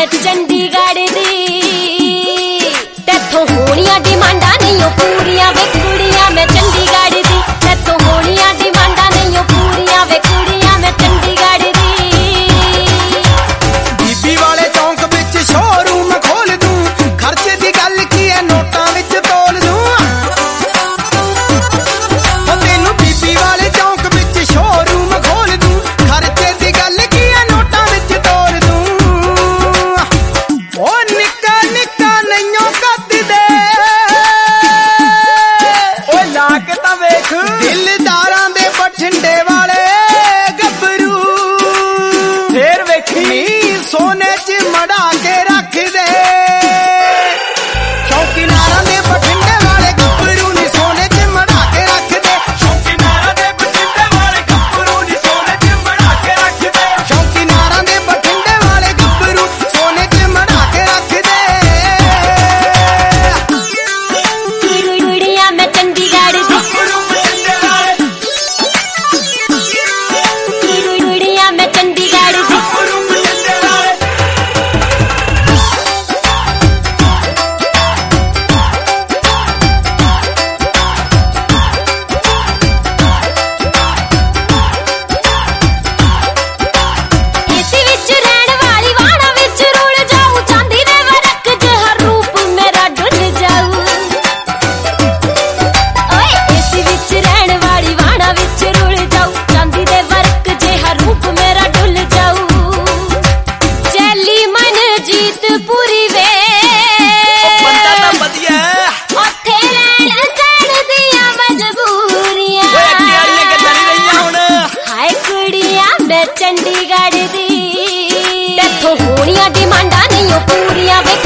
मैं चंडीगढ़ दी तेथों होनियां डिमांडा नहीं ओ पूरियां वे कुड़ियां मैं चंडीगढ़ दी तेथों होनियां डिमांडा नहीं ओ पूरियां वे कुड़ियां मैं चंडीगढ़ दी। बीबी वाले चौंक विच शोरूम खोल दूं खर्चे दी गल की है नोटां विच तोल दूं ओ तेनू बीबी वाले चौंक विच शोरूम खोल दूं खर्चे दी गल की है नोटां विच तोल दूं ओ निक्का निक्का नईओ कद दे ओ ला के तां वेख दिलदारां दे बठिंडे वाले गभरू फेर वेखी सोने च मड़ा के रख दे शौकीनारा दे बठिंडे वाले गभरू नी सोने च मड़ा के रख दे शौकीनारा दे बठिंडे वाले गभरू नी सोने च मड़ा के रख दे शौकीनारा दे बठिंडे वाले गभरू सोने च मड़ा के रख दे। कुड़ियां मैं चंडीगढ़ दी कुड़ियां मैं चंडीगढ़ दी इसी विच रहण वाली वाणा विच रुल जाऊं चांदी दे वरक च हर रूप मेरा डुल जाऊं ओए इसी विच रहण वाली वाणा विच रुल जाऊं चांदी दे वरक च हर रूप मेरा डुल जाऊं चैली मन जीत पूरी वे ਬੰਦਾ ਤਾਂ ਵਧੀਆ ਉੱਥੇ ਰਹਿਣ ਸਹਿਣ ਦੀਆਂ ਮਜਬੂਰੀਆਂ ਓਏ ਅੱਗੇ ਵਾਲੀਆਂ ਗੱਲਾਂ ਨਹੀਂ ਰਹੀਆਂ ਹੁਣ ਹਾਏ ਕੁੜੀਆਂ ਮੈਂ ਚੰਡੀਗੜ੍ਹ ਦੀ तेथों होनियां डिमांडा नहीं ओ पूरियां वे